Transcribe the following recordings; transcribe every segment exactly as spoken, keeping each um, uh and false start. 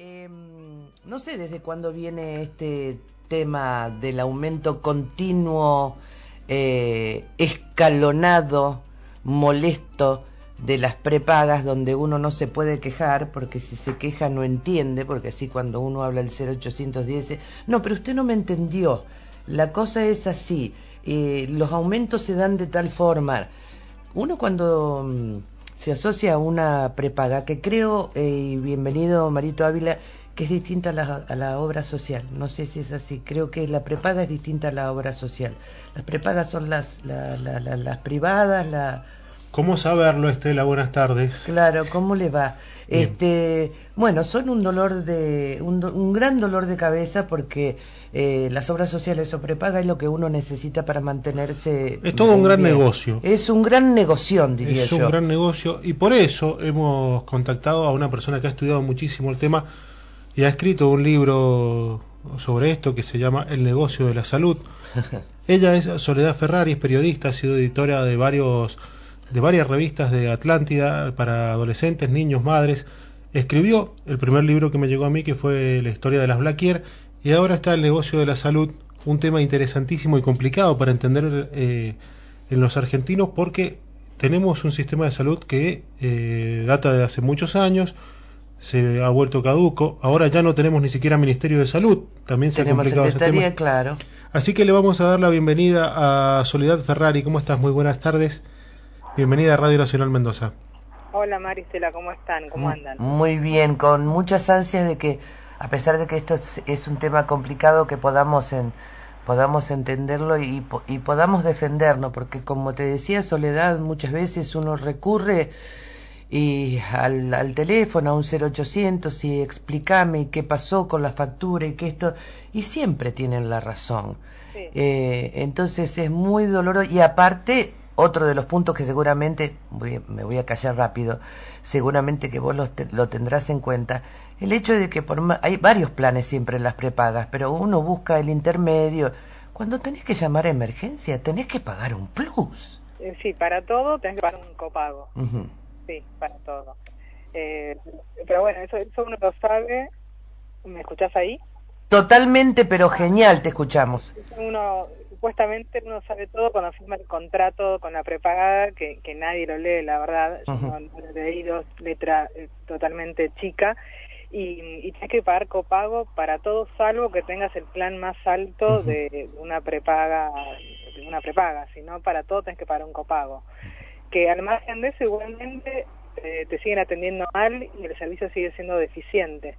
Eh, no sé desde cuándo viene este tema del aumento continuo, eh, escalonado, molesto de las prepagas, donde uno no se puede quejar, porque si se queja no entiende, porque así cuando uno habla el cero ochocientos diez, no, pero usted no me entendió, la cosa es así, eh, los aumentos se dan de tal forma. Uno cuando mm, se asocia a una prepaga, que creo, eh, y bienvenido Marito Ávila, que es distinta a la, a la obra social. No sé si es así, creo que la prepaga es distinta a la obra social. Las prepagas son las, la, la, la, las privadas, la... ¿Cómo saberlo, Estela? Buenas tardes. Claro, ¿cómo le va? Bien. Este, bueno, son un dolor de, un, do- un gran dolor de cabeza porque eh, las obras sociales o prepaga es lo que uno necesita para mantenerse Es todo un en gran bien. negocio. Es un gran negoción, diría Es un yo. gran negocio y por eso hemos contactado a una persona que ha estudiado muchísimo el tema y ha escrito un libro sobre esto que se llama El negocio de la salud. Ella es Soledad Ferrari, es periodista, ha sido editora de varios de varias revistas de Atlántida para adolescentes, niños, madres. Escribió el primer libro que me llegó a mí, que fue La historia de las Blaquier, y ahora está El negocio de la salud, un tema interesantísimo y complicado para entender eh, en los argentinos, porque tenemos un sistema de salud que eh, data de hace muchos años, se ha vuelto caduco, ahora ya no tenemos ni siquiera Ministerio de Salud, también se ha Tenemos complicado ese tema. secretaría, claro. Así que le vamos a dar la bienvenida a Soledad Ferrari. ¿Cómo estás? Muy buenas tardes. Bienvenida a Radio Nacional Mendoza. Hola Maricela, ¿cómo están? ¿Cómo M- andan? Muy bien, con muchas ansias de que, a pesar de que esto es, es un tema complicado, que podamos en, podamos entenderlo y, po- y podamos defendernos, porque como te decía Soledad, muchas veces uno recurre y al, al teléfono, a un cero ochocientos, y explícame qué pasó con la factura y que esto, y siempre tienen la razón. Sí, Eh, entonces es muy doloroso, y aparte, otro de los puntos que seguramente, voy a- me voy a callar rápido, seguramente que vos lo, te- lo tendrás en cuenta, el hecho de que por ma- hay varios planes siempre en las prepagas, pero uno busca el intermedio. Cuando tenés que llamar a emergencia, tenés que pagar un plus. eh, sí, para todo tenés que pagar un copago. Ujú. Sí, para todo. Eh, pero bueno, eso, eso uno lo sabe. ¿Me escuchás ahí? Totalmente, pero Ah, genial, te escuchamos. eso uno, supuestamente uno sabe todo cuando firma el contrato con la prepagada, que, que nadie lo lee, la verdad. Yo Ujú. no, no lo he leído, letra eh, totalmente chica. Y, y tienes que pagar copago para todo, salvo que tengas el plan más alto Ujú. de, de una prepaga, de una prepaga. Si no, para todo tenés que pagar un copago. Que al margen de eso, igualmente eh, te siguen atendiendo mal y el servicio sigue siendo deficiente.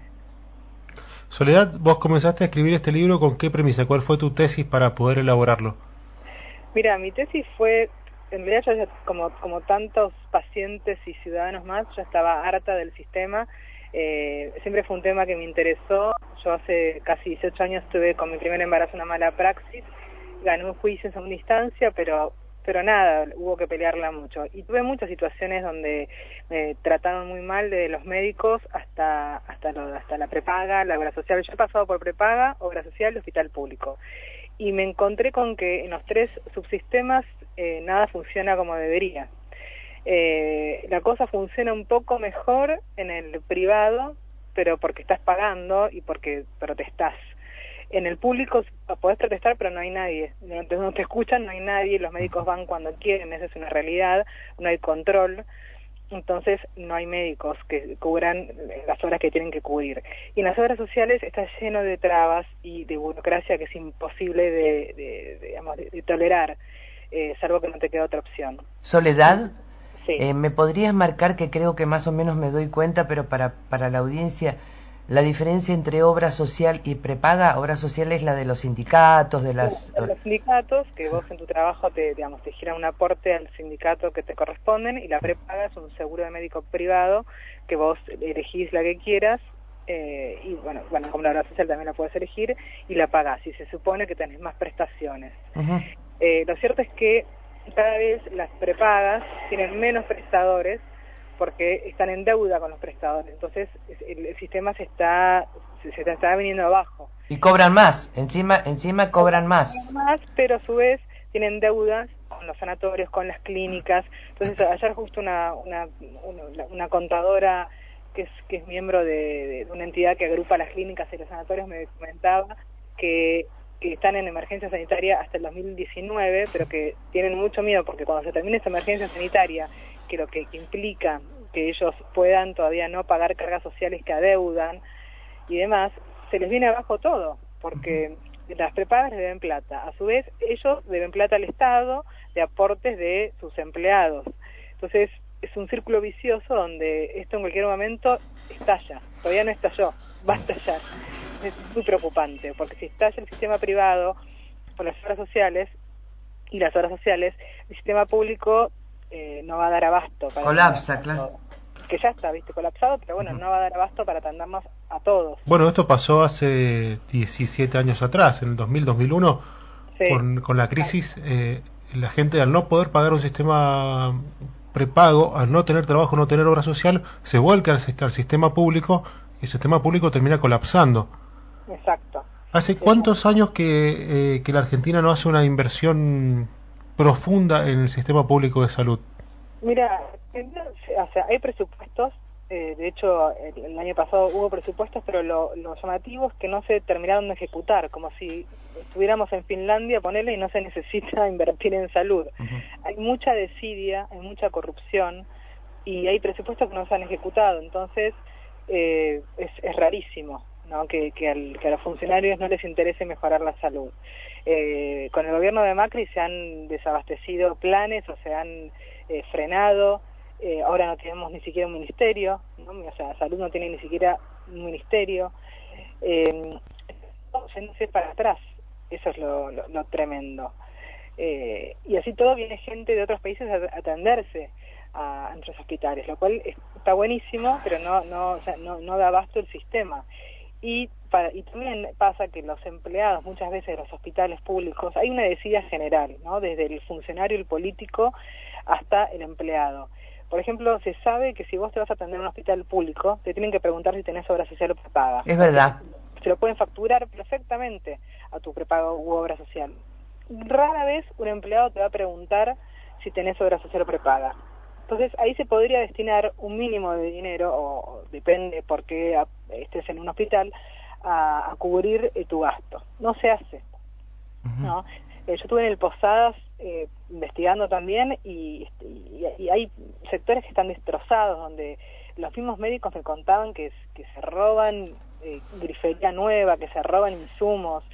Soledad, vos comenzaste a escribir este libro con qué premisa, cuál fue tu tesis para poder elaborarlo. Mira, mi tesis fue, en realidad yo ya, como, como tantos pacientes y ciudadanos más, ya estaba harta del sistema. Eh, siempre fue un tema que me interesó. Yo hace casi dieciocho años tuve con mi primer embarazo una mala praxis, gané un juicio en segunda instancia, pero pero nada, hubo que pelearla mucho. Y tuve muchas situaciones donde me trataron muy mal, de los médicos hasta hasta, lo, hasta la prepaga, la obra social. Yo he pasado por prepaga, obra social y hospital público. Y me encontré con que en los tres subsistemas eh, nada funciona como debería. Eh, la cosa funciona un poco mejor en el privado, pero porque estás pagando y porque protestás. En el público podés protestar, pero no hay nadie. No te, no te escuchan, no hay nadie. Los médicos van cuando quieren, esa es una realidad. No hay control. Entonces no hay médicos que cubran las horas que tienen que cubrir. Y en las obras sociales está lleno de trabas y de burocracia que es imposible de, de, de, digamos, de, de tolerar, eh, salvo que no te queda otra opción. Soledad, Sí. eh, ¿me podrías marcar, que creo que más o menos me doy cuenta, pero para, para la audiencia, la diferencia entre obra social y prepaga? Obra social es la de los sindicatos, de las... Los sindicatos, que vos en tu trabajo te, digamos, te giran un aporte al sindicato que te corresponden, y la prepaga es un seguro de médico privado que vos elegís la que quieras, eh, y bueno, bueno, como la obra social también la puedes elegir, y la pagás, y se supone que tenés más prestaciones. Uh-huh. Eh, lo cierto es que cada vez las prepagas tienen menos prestadores porque están en deuda con los prestadores, entonces el, el sistema se está, se, se está viniendo abajo. Y cobran más, encima, encima cobran más. Más, pero a su vez tienen deudas con los sanatorios, con las clínicas. Entonces ayer justo una, una, una, una contadora que es, que es miembro de, de una entidad que agrupa las clínicas y los sanatorios, me comentaba que, que están en emergencia sanitaria hasta el dos mil diecinueve, pero que tienen mucho miedo porque cuando se termine esa emergencia sanitaria, que lo que, que implica que ellos puedan todavía no pagar cargas sociales que adeudan y demás, se les viene abajo todo, porque las prepagas les deben plata. A su vez, ellos deben plata al Estado de aportes de sus empleados. Entonces, es un círculo vicioso donde esto en cualquier momento estalla. Todavía no estalló, va a estallar. Es muy preocupante, porque si estalla el sistema privado por las obras sociales y las obras sociales, el sistema público eh, no va a dar abasto. Para colapsa, claro. Todo. Que ya está, viste, colapsado, pero bueno, uh-huh. no va a dar abasto para atendernos a todos. Bueno, esto pasó hace diecisiete años atrás, en el dos mil, dos mil uno, sí. con, con la crisis, eh, la gente al no poder pagar un sistema prepago, al no tener trabajo, no tener obra social, se vuelca al, al sistema público y el sistema público termina colapsando. Exacto. ¿Hace cuántos años que, eh, que la Argentina no hace una inversión profunda en el sistema público de salud? Mira, o sea, hay presupuestos, eh, de hecho el, el año pasado hubo presupuestos, pero lo, lo llamativo es que no se terminaron de ejecutar, como si estuviéramos en Finlandia, ponele, y no se necesita invertir en salud. Uh-huh. Hay mucha desidia, hay mucha corrupción, y hay presupuestos que no se han ejecutado, entonces eh, es, es rarísimo, ¿no? que, que, al, que a los funcionarios no les interese mejorar la salud. Eh, con el gobierno de Macri se han desabastecido planes o se han eh, frenado, eh, ahora no tenemos ni siquiera un ministerio, ¿no? O sea, salud no tiene ni siquiera un ministerio, eh, yéndose para atrás, eso es lo, lo, lo tremendo. Eh, y así todo viene gente de otros países a atenderse a, a nuestros hospitales, lo cual está buenísimo, pero no, no, o sea, no, no da abasto el sistema. Y, para, y también pasa que los empleados, muchas veces de los hospitales públicos, hay una desidia general, ¿no? Desde el funcionario, el político, hasta el empleado. Por ejemplo, se sabe que si vos te vas a atender en un hospital público, te tienen que preguntar si tenés obra social o prepaga. Es verdad. Se lo pueden facturar perfectamente a tu prepago u obra social. Rara vez un empleado te va a preguntar si tenés obra social o prepaga. Entonces ahí se podría destinar un mínimo de dinero, o depende por qué estés en un hospital, a, a cubrir eh, tu gasto. No se hace, uh-huh. ¿no? Eh, yo estuve en el Posadas eh, investigando también y, y, y hay sectores que están destrozados, donde los mismos médicos me contaban que, que se roban eh, grifería nueva, que se roban insumos,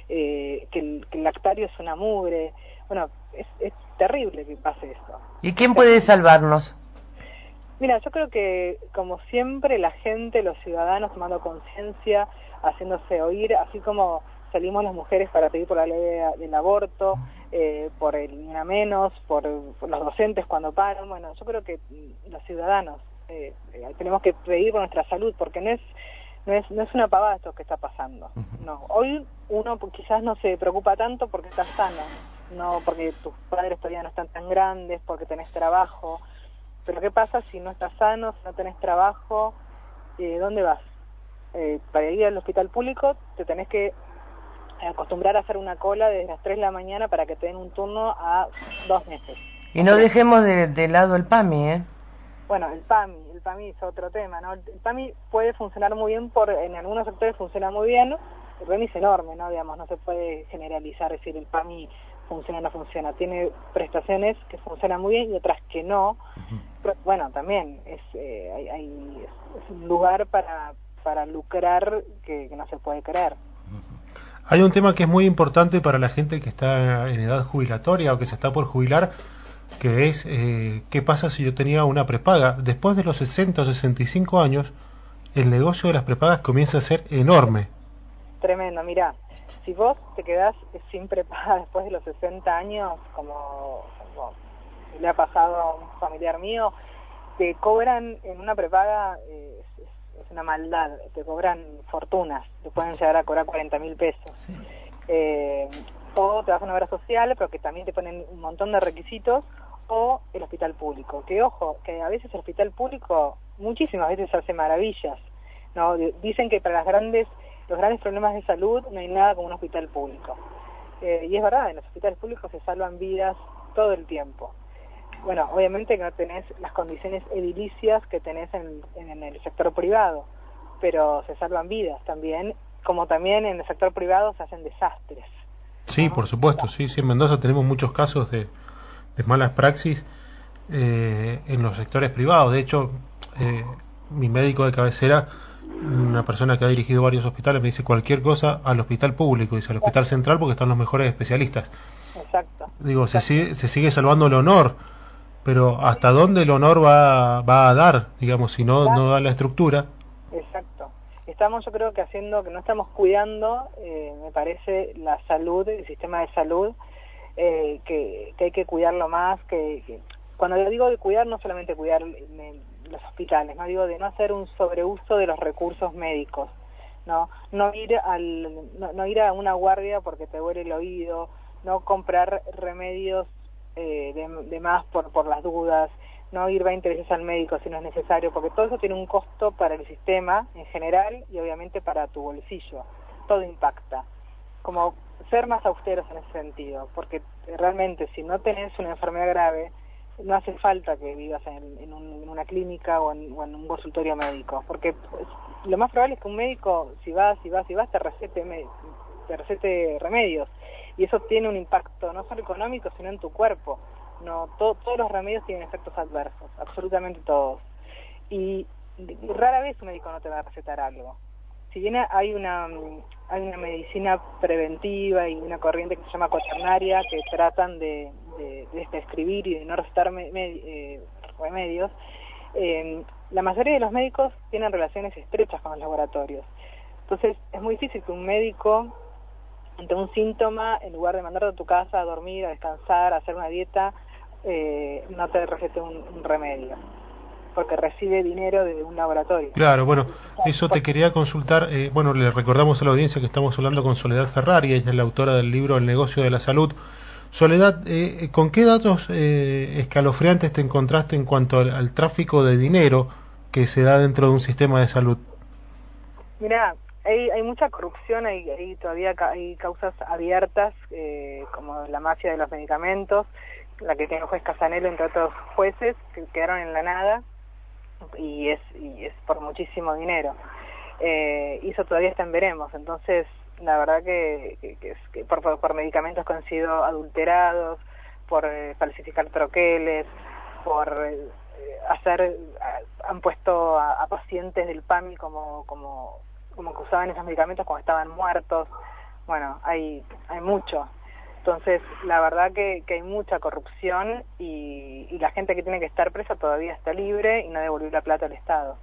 eh, que, el, que el lactario es una mugre. Bueno, es, es terrible que pase esto. ¿Y quién puede salvarnos? Mira, yo creo que, como siempre, la gente, los ciudadanos tomando conciencia, haciéndose oír, así como salimos las mujeres para pedir por la ley de, del aborto, eh, por el ni una menos, por, por los docentes cuando paran. Bueno, yo creo que los ciudadanos eh, eh, tenemos que pedir por nuestra salud, porque no es no es no es una pavada esto que está pasando. No, hoy uno quizás no se preocupa tanto porque está sano, no porque tus padres todavía no están tan grandes, porque tenés trabajo. Pero ¿qué pasa si no estás sano, si no tenés trabajo? Eh, ¿Dónde vas? Eh, para ir al hospital público te tenés que acostumbrar a hacer una cola desde las tres de la mañana para que te den un turno a dos meses. Y no dejemos de, de lado el PAMI, ¿eh? Bueno, el PAMI, el PAMI es otro tema, ¿no? El PAMI puede funcionar muy bien, por en algunos sectores funciona muy bien, el PAMI es enorme, ¿no? Digamos, no se puede generalizar, decir el PAMI funciona o no funciona. Tiene prestaciones que funcionan muy bien y otras que no. Uh-huh. Pero, bueno, también es, eh, hay, hay, es un lugar para, para lucrar que, que no se puede creer. Uh-huh. Hay un tema que es muy importante para la gente que está en edad jubilatoria o que se está por jubilar, que es eh, qué pasa si yo tenía una prepaga. Después de los sesenta o sesenta y cinco años, el negocio de las prepagas comienza a ser enorme. Tremendo, mirá, si vos te quedás sin prepaga después de los sesenta años, como, como le ha pasado a un familiar mío, te cobran en una prepaga, eh, es, es una maldad, te cobran fortunas, te pueden llegar a cobrar cuarenta mil pesos. Sí. Eh, o te vas a una obra social, pero que también te ponen un montón de requisitos, o el hospital público, que ojo, que a veces el hospital público muchísimas veces hace maravillas, ¿no? Dicen que para las grandes los grandes problemas de salud no hay nada como un hospital público, eh, y es verdad, en los hospitales públicos se salvan vidas todo el tiempo. bueno, obviamente que no tenés las condiciones edilicias que tenés en, en el sector privado, pero se salvan vidas también, como también en el sector privado se hacen desastres. Sí, ¿no? por supuesto, sí, sí, en Mendoza tenemos muchos casos de, de malas praxis eh, en los sectores privados. De hecho, eh, mi médico de cabecera, una persona que ha dirigido varios hospitales, me dice cualquier cosa al hospital público, dice al hospital central porque están los mejores especialistas. Exacto. Digo, Exacto. Se, sigue, se sigue salvando el honor, pero ¿hasta dónde el honor va, va a dar? Digamos, si no, no da la estructura. Exacto. Estamos, yo creo que haciendo, que no estamos cuidando, eh, me parece, la salud, el sistema de salud, eh, que, que hay que cuidarlo más, que, que cuando digo de cuidar, no solamente cuidar eh, los hospitales, no digo de no hacer un sobreuso de los recursos médicos, no, no ir al, no, no ir a una guardia porque te duele el oído, no comprar remedios eh, de, de más por, por las dudas, no ir veinte veces al médico si no es necesario, porque todo eso tiene un costo para el sistema en general y obviamente para tu bolsillo, todo impacta. Como ser más austeros en ese sentido, porque realmente si no tenés una enfermedad grave, no hace falta que vivas en, en, un, en una clínica o en, o en un consultorio médico, porque pues, lo más probable es que un médico, si vas, si vas, si vas, te recete, te recete remedios, y eso tiene un impacto no solo económico, sino en tu cuerpo. No, todo, todos los remedios tienen efectos adversos, absolutamente todos. Y, y rara vez un médico no te va a recetar algo. Si bien hay una, hay una medicina preventiva y una corriente que se llama cuaternaria que tratan de, de, de prescribir y de no recetar me, me, eh, remedios, eh, la mayoría de los médicos tienen relaciones estrechas con los laboratorios. Entonces es muy difícil que un médico, ante un síntoma, en lugar de mandarte a tu casa a dormir, a descansar, a hacer una dieta, eh, no te recete un, un remedio, porque recibe dinero de un laboratorio. Claro, bueno, eso te quería consultar. Eh, bueno, le recordamos a la audiencia que estamos hablando con Soledad Ferrari, ella es la autora del libro El negocio de la salud. Soledad, eh, ¿con qué datos eh, escalofriantes te encontraste en cuanto al, al tráfico de dinero que se da dentro de un sistema de salud? Mirá, hay, hay mucha corrupción, hay, hay todavía ca hay causas abiertas, eh, como la mafia de los medicamentos, la que tiene el juez Casanelo, entre otros jueces, que quedaron en la nada, y es, y es por muchísimo dinero. Eh, y eso todavía está en veremos, entonces la verdad que, que, que, es, que por, por, por medicamentos que han sido adulterados, por eh, falsificar troqueles, por eh, hacer, han puesto a, a pacientes del PAMI como, como, como que usaban esos medicamentos cuando estaban muertos. Bueno, hay, hay mucho. Entonces, la verdad que, que hay mucha corrupción y, y la gente que tiene que estar presa todavía está libre y no devolvió la plata al Estado.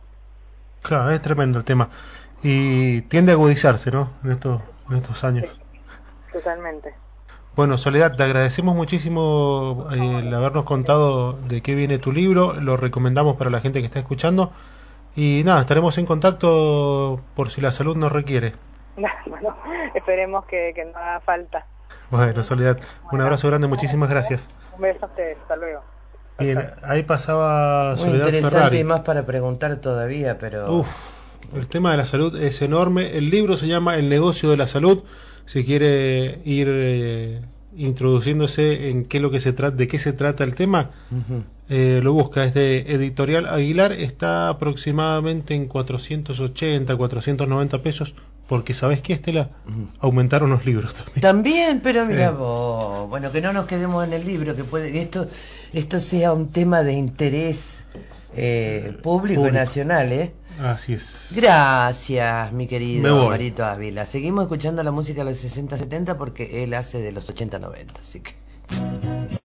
Claro, es tremendo el tema. Y tiende a agudizarse, ¿no? En estos, en estos años. Sí, totalmente. Bueno, Soledad, te agradecemos muchísimo eh, el habernos contado de qué viene tu libro. Lo recomendamos para la gente que está escuchando. Y nada, estaremos en contacto por si la salud nos requiere. Bueno, esperemos que, que no haga falta. Bueno, Soledad, un Bueno, abrazo grande, muchísimas gracias. un beso a ustedes, hasta luego. Bien, ahí pasaba Muy Soledad interesante Ferrari. y más para preguntar todavía, pero... Uf, el tema de la salud es enorme. El libro se llama El negocio de la salud. Si quiere ir eh, introduciéndose en qué es lo que se trata, de qué se trata el tema, Uh-huh. eh, lo busca. Es de Editorial Aguilar. Está aproximadamente en cuatrocientos ochenta, cuatrocientos noventa pesos. Porque ¿sabés qué, Estela? Uh-huh. Aumentaron los libros también. También, pero mira Sí. vos, bueno, que no nos quedemos en el libro, que puede que esto esto sea un tema de interés eh, público, Público. y nacional, ¿eh? Así es. Gracias, mi Me querido voy. Marito Ávila. Seguimos escuchando la música de los sesenta setenta porque él hace de los ochenta noventa, así que...